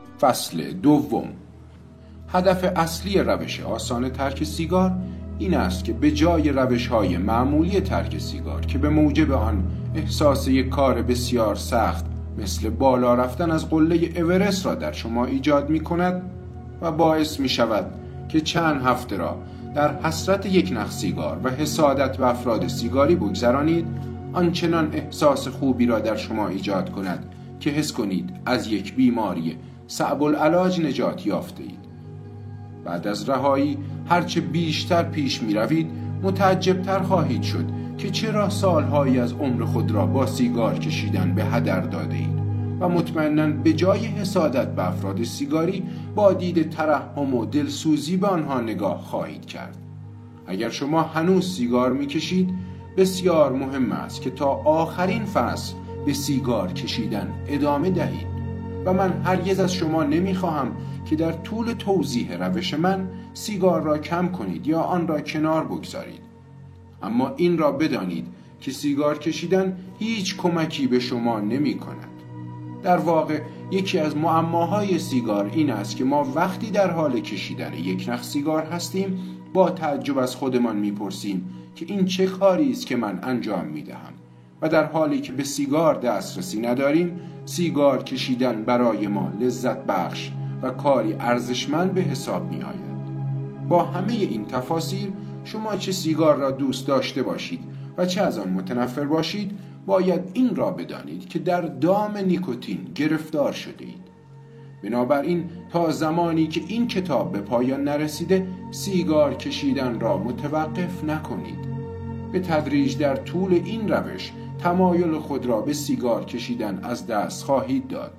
فصل دوم. هدف اصلی روش آسان ترک سیگار این است که به جای روش‌های معمولی ترک سیگار که به موجب آن احساس یک کار بسیار سخت مثل بالا رفتن از قله اورست را در شما ایجاد می کند و باعث می شود که چند هفته را در حسرت یک نخ سیگار و حسادت به افراد سیگاری بگذرانید، آنچنان احساس خوبی را در شما ایجاد کند که حس کنید از یک بیماری صعب العلاج نجات یافته اید. بعد از رهایی هرچه بیشتر پیش می روید متعجبتر خواهید شد که چرا سالهایی از عمر خود را با سیگار کشیدن به هدر داده اید و مطمئناً به جای حسادت به افراد سیگاری با دید ترحم و دلسوزی به آنها نگاه خواهید کرد. اگر شما هنوز سیگار می کشید، بسیار مهم است که تا آخرین فصل به سیگار کشیدن ادامه دهید و من هرگز از شما نمی خواهم که در طول توضیح روش من سیگار را کم کنید یا آن را کنار بگذارید. اما این را بدانید که سیگار کشیدن هیچ کمکی به شما نمی کند. در واقع یکی از معماهای سیگار این است که ما وقتی در حال کشیدن یک نخ سیگار هستیم با تعجب از خودمان میپرسیم که این چه کاری است که من انجام میدهم و در حالی که به سیگار دسترسی نداریم سیگار کشیدن برای ما لذت بخش و کاری ارزشمند به حساب می آید. با همه این تفاصیل شما چه سیگار را دوست داشته باشید و چه از آن متنفر باشید باید این را بدانید که در دام نیکوتین گرفتار شده اید. بنابراین تا زمانی که این کتاب به پایان نرسیده سیگار کشیدن را متوقف نکنید. به تدریج در طول این روش تمایل خود را به سیگار کشیدن از دست خواهید داد.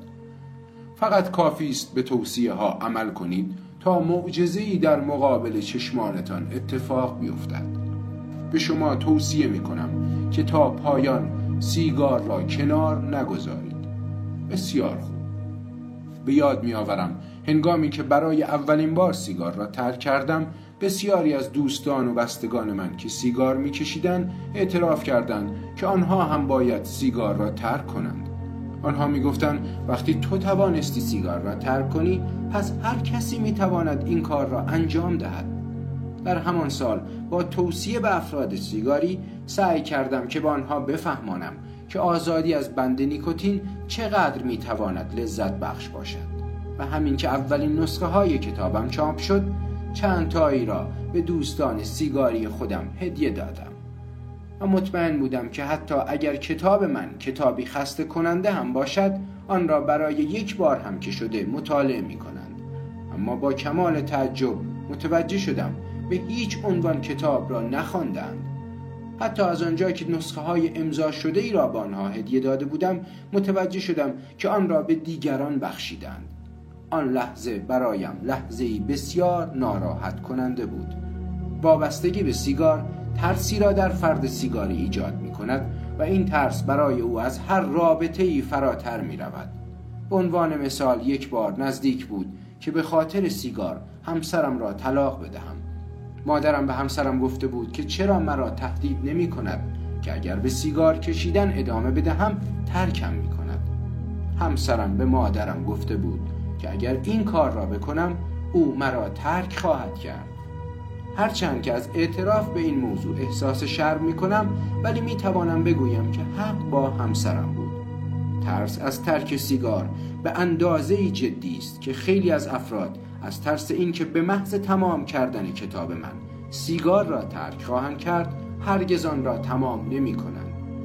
فقط کافی است به توصیه ها عمل کنید تا معجزه‌ای در مقابل چشمانتان اتفاق بیفتد. به شما توصیه می کنم که تا پایان سیگار را کنار نگذارید. بسیار خوب. به یاد می آورم هنگامی که برای اولین بار سیگار را ترک کردم بسیاری از دوستان و بستگان من که سیگار می کشیدن اعتراف کردند که آنها هم باید سیگار را ترک کنند. آنها می گفتند وقتی تو توانستی سیگار را ترک کنی پس هر کسی می تواند این کار را انجام دهد. در همان سال با توصیه به افراد سیگاری سعی کردم که به آنها بفهمانم که آزادی از بند نیکوتین چقدر می تواند لذت بخش باشد و همین که اولین نسخه های کتابم چاپ شد چند تایی را به دوستان سیگاری خودم هدیه دادم و مطمئن بودم که حتی اگر کتاب من کتابی خسته کننده هم باشد آن را برای یک بار هم که شده مطالعه می کنند. اما با کمال تعجب متوجه شدم به هیچ عنوان کتاب را نخواندند. حتی از آنجا که نسخه های امضا شده ای را به آنها هدیه داده بودم متوجه شدم که آن را به دیگران بخشیدند. آن لحظه برایم لحظه‌ای بسیار ناراحت کننده بود. وابستگی به سیگار ترسی را در فرد سیگاری ایجاد می کند و این ترس برای او از هر رابطه‌ای فراتر می رود. به عنوان مثال یک بار نزدیک بود که به خاطر سیگار همسرم را طلاق بدهم. مادرم به همسرم گفته بود که چرا مرا تهدید نمی کند که اگر به سیگار کشیدن ادامه بدهم ترکم می کند. همسرم به مادرم گفته بود که اگر این کار را بکنم او مرا ترک خواهد کرد. هرچند که از اعتراف به این موضوع احساس شرم می کنم ولی می توانم بگویم که حق با همسرم بود. ترس از ترک سیگار به اندازه‌ای جدی است که خیلی از افراد از ترس این که به محض تمام کردن کتاب من سیگار را ترک خواهند کرد هرگز آن را تمام نمی کنند.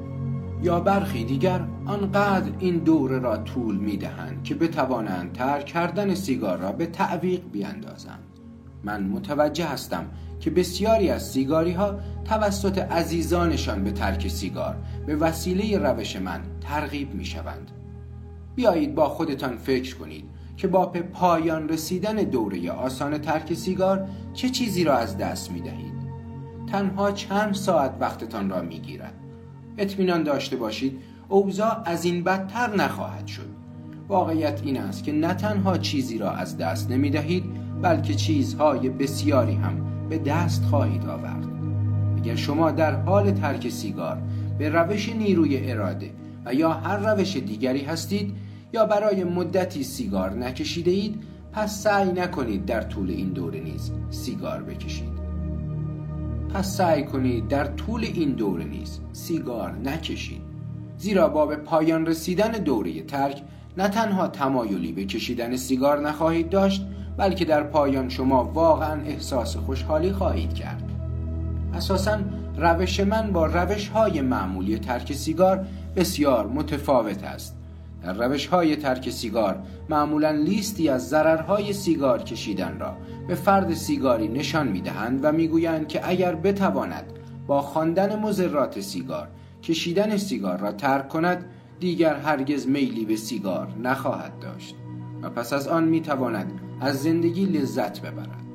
یا برخی دیگر آنقدر این دوره را طول می دهند که بتوانند ترک کردن سیگار را به تعویق بیاندازند. من متوجه هستم که بسیاری از سیگاری ها توسط عزیزانشان به ترک سیگار به وسیله روش من ترغیب می شوند. بیایید با خودتان فکر کنید که با به پایان رسیدن دوره آسان ترک سیگار چه چیزی را از دست می دهید. تنها چند ساعت وقتتان را می گیرد. اطمینان داشته باشید اوضاع از این بدتر نخواهد شد. واقعیت این است که نه تنها چیزی را از دست نمی دهید بلکه چیزهای بسیاری هم به دست خواهید آورد. اگر شما در حال ترک سیگار به روش نیروی اراده و یا هر روش دیگری هستید یا برای مدتی سیگار نکشیده اید، پس سعی نکنید در طول این دوره نیز سیگار بکشید. سیگار نکشید، زیرا با به پایان رسیدن دوره ترک نه تنها تمایلی به کشیدن سیگار نخواهید داشت، بلکه در پایان شما واقعا احساس خوشحالی خواهید کرد. اساساً روش من با روش‌های معمولی ترک سیگار بسیار متفاوت است. در روش‌های ترک سیگار معمولاً لیستی از ضررهای سیگار کشیدن را به فرد سیگاری نشان می‌دهند و می‌گویند که اگر بتواند با خواندن مضرات سیگار کشیدن سیگار را ترک کند، دیگر هرگز میلی به سیگار نخواهد داشت و پس از آن می‌تواند از زندگی لذت ببرد.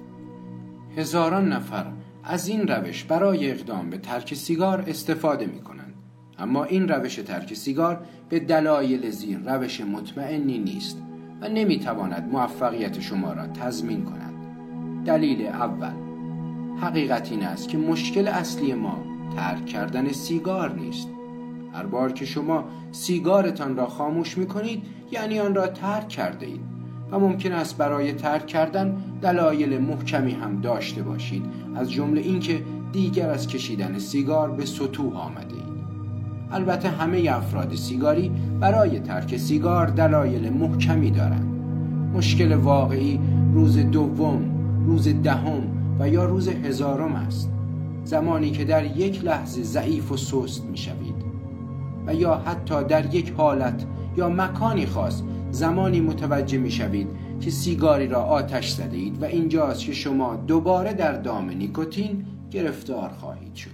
هزاران نفر از این روش برای اقدام به ترک سیگار استفاده می‌کنند، اما این روش ترک سیگار به دلایل زیر روش مطمئنی نیست و نمی‌تواند موفقیت شما را تضمین کند. دلیل اول، حقیقت این است که مشکل اصلی ما ترک کردن سیگار نیست. هر بار که شما سیگارتان را خاموش می‌کنید، یعنی آن را ترک کرده اید و ممکن است برای ترک کردن دلایل محکمی هم داشته باشید، از جمله اینکه دیگر از کشیدن سیگار به سطوح آمده اید. البته همه افراد سیگاری برای ترک سیگار دلایل محکمی دارند. مشکل واقعی روز دوم، روز دهم و یا روز هزارم است، زمانی که در یک لحظه ضعیف و سست می‌شوید و یا حتی در یک حالت یا مکانی خاص زمانی متوجه می‌شوید که سیگاری را آتش زده اید و اینجاست که شما دوباره در دام نیکوتین گرفتار خواهید شد.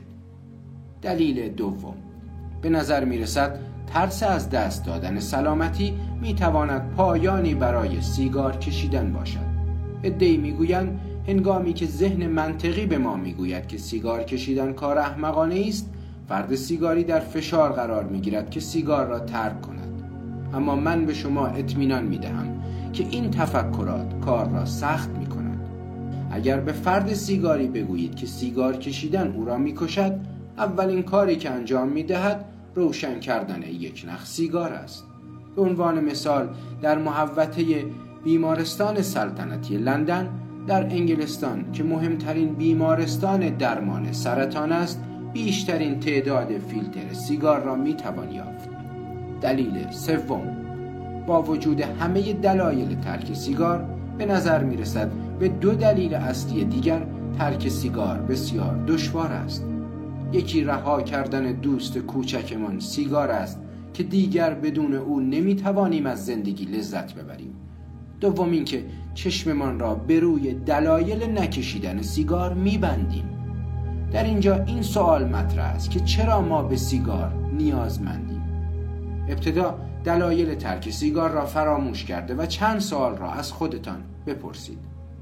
دلیل دوم، به نظر می‌رسد ترس از دست دادن سلامتی می‌تواند پایانی برای سیگار کشیدن باشد. عده‌ای می‌گویند هنگامی که ذهن منطقی به ما می‌گوید که سیگار کشیدن کار احمقانه است، فرد سیگاری در فشار قرار می‌گیرد که سیگار را ترک کند. اما من به شما اطمینان می‌دهم که این تفکرات کار را سخت می‌کند. اگر به فرد سیگاری بگویید که سیگار کشیدن او را می‌کشد، اولین کاری که انجام می‌دهد روشن کردن یک نخ سیگار است. به عنوان مثال، در محوطه بیمارستان سلطنتی لندن در انگلستان که مهمترین بیمارستان درمان سرطان است، بیشترین تعداد فیلتر سیگار را می‌توان یافت. دلیل سوم، با وجود همه دلایل ترک سیگار، به نظر می‌رسد به دو دلیل اصلی دیگر ترک سیگار بسیار دشوار است. یکی رها کردن دوست کوچکمان سیگار است که دیگر بدون او نمی‌توانیم از زندگی لذت ببریم. دوم اینکه چشممان را به روی دلایل نکشیدن سیگار می‌بندیم. در اینجا این سوال مطرح است که چرا ما به سیگار نیازمندیم؟ ابتدا دلایل ترک سیگار را فراموش کرده و چند سوال را از خودتان بپرسید.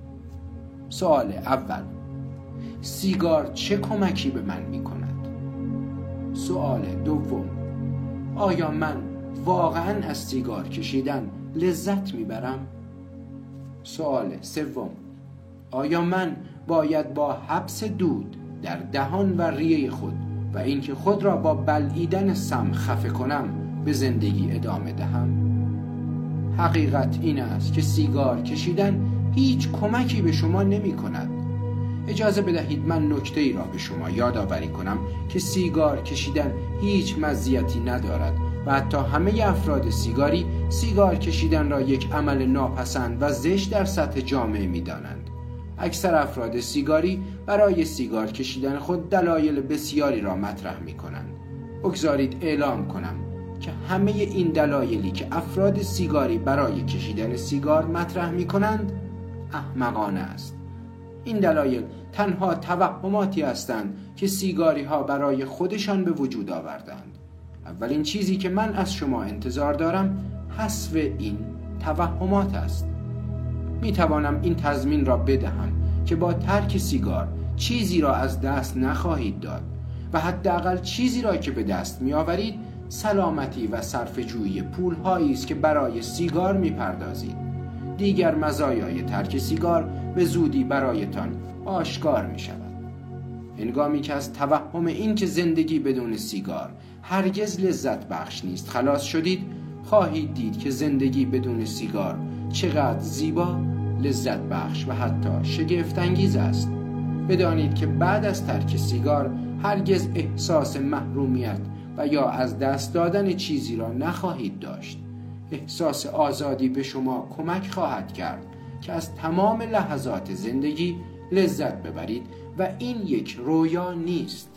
سوال اول، سیگار چه کمکی به من می‌کند؟ سوال دوم، آیا من واقعاً از سیگار کشیدن لذت می‌برم؟ سوال سوم، آیا من باید با حبس دود در دهان و ریه خود و اینکه خود را با بلعیدن سم خفه کنم به زندگی ادامه دهم؟ حقیقت این است که سیگار کشیدن هیچ کمکی به شما نمی کند. اجازه بدهید من نکته‌ای را به شما یادآوری کنم که سیگار کشیدن هیچ مزیتی ندارد و حتی همه افراد سیگاری سیگار کشیدن را یک عمل ناپسند و زشت در سطح جامعه می‌دانند. اکثر افراد سیگاری برای سیگار کشیدن خود دلایل بسیاری را مطرح می‌کنند. بگذارید اعلام کنم که همه این دلایلی که افراد سیگاری برای کشیدن سیگار مطرح می‌کنند احمقانه است. این دلایل تنها توهماتی هستند که سیگاری‌ها برای خودشان به وجود آوردند. اولین چیزی که من از شما انتظار دارم حذف این توهمات است. می توانم این تضمین را بدهم که با ترک سیگار چیزی را از دست نخواهید داد و حداقل چیزی را که به دست می آورید سلامتی و صرفه‌جویی پول‌هایی است که برای سیگار می پردازید. دیگر مزایای ترک سیگار به زودی برایتان آشکار می شود. هنگامی که از توهم این که زندگی بدون سیگار هرگز لذت بخش نیست خلاص شدید، خواهید دید که زندگی بدون سیگار چقدر زیبا، لذت بخش و حتی شگفت انگیز است. بدانید که بعد از ترک سیگار هرگز احساس محرومیت و یا از دست دادن چیزی را نخواهید داشت. احساس آزادی به شما کمک خواهد کرد که از تمام لحظات زندگی لذت ببرید و این یک رویا نیست.